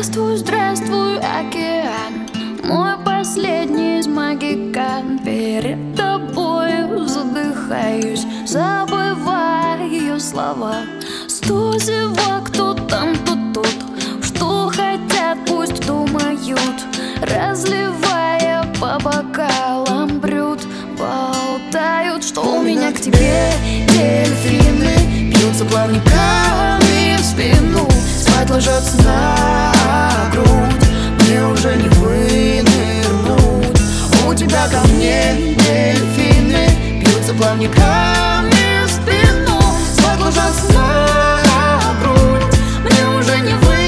Здравствуй, здравствуй, океан, мой последний из магикан. Перед тобою задыхаюсь, забываю слова. Сто зевак, кто там, кто тут. Что хотят, пусть думают, разливая по бокалам брют. Болтают, что у меня к тебе дельфины бьются плавниками в спину, спать ложатся на грудь, мне уже не вынырнуть. У тебя ко мне дельфины бьются плавниками в спину, спать ложатся на грудь, мне уже не вынырнуть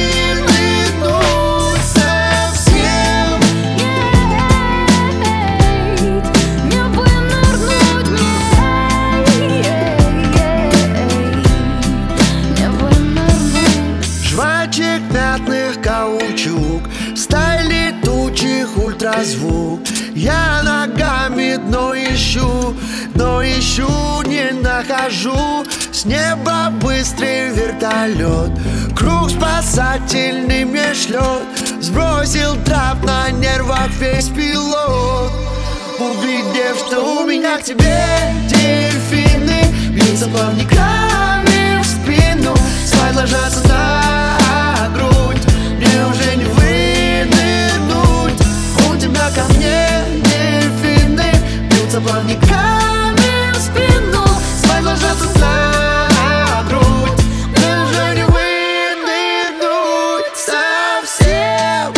совсем. Не вынырнуть мне, не вынырнуть. Жвачек, мятных, каучук, сталь летучих, ультразвук. Я ногами дно ищу, не нахожу. С неба быстрый вертолет, круг спасательный мне шлет. Сбросил трап, на нервах весь пилот. Увидев, что у меня к тебе дельфины бьются плавниками в спину, спать ложатся на грудь, мне уже не вынырнуть. У тебя ко мне дельфины бьются плавниками в спину, спать ложатся на грудь, мне уже не вынырнуть совсем.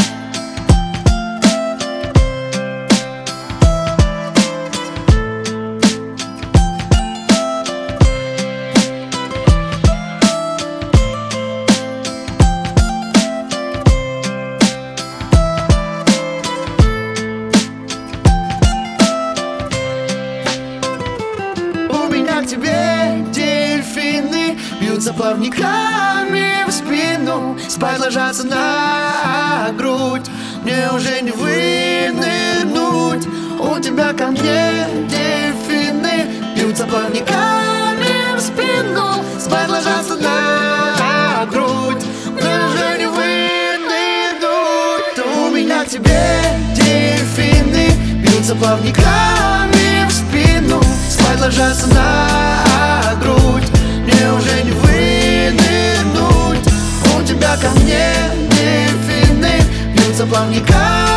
К тебе дельфины бьются плавниками в спину, спать ложатся на грудь, мне уже не вынырнуть. У тебя ко мне дельфины бьются плавниками в спину, спать ложатся на грудь, мне уже не вынырнуть. У меня к тебе дельфины бьются плавниками в спину, спать ложатся на грудь, мне уже не вынырнуть. У тебя ко мне дельфины бьются плавниками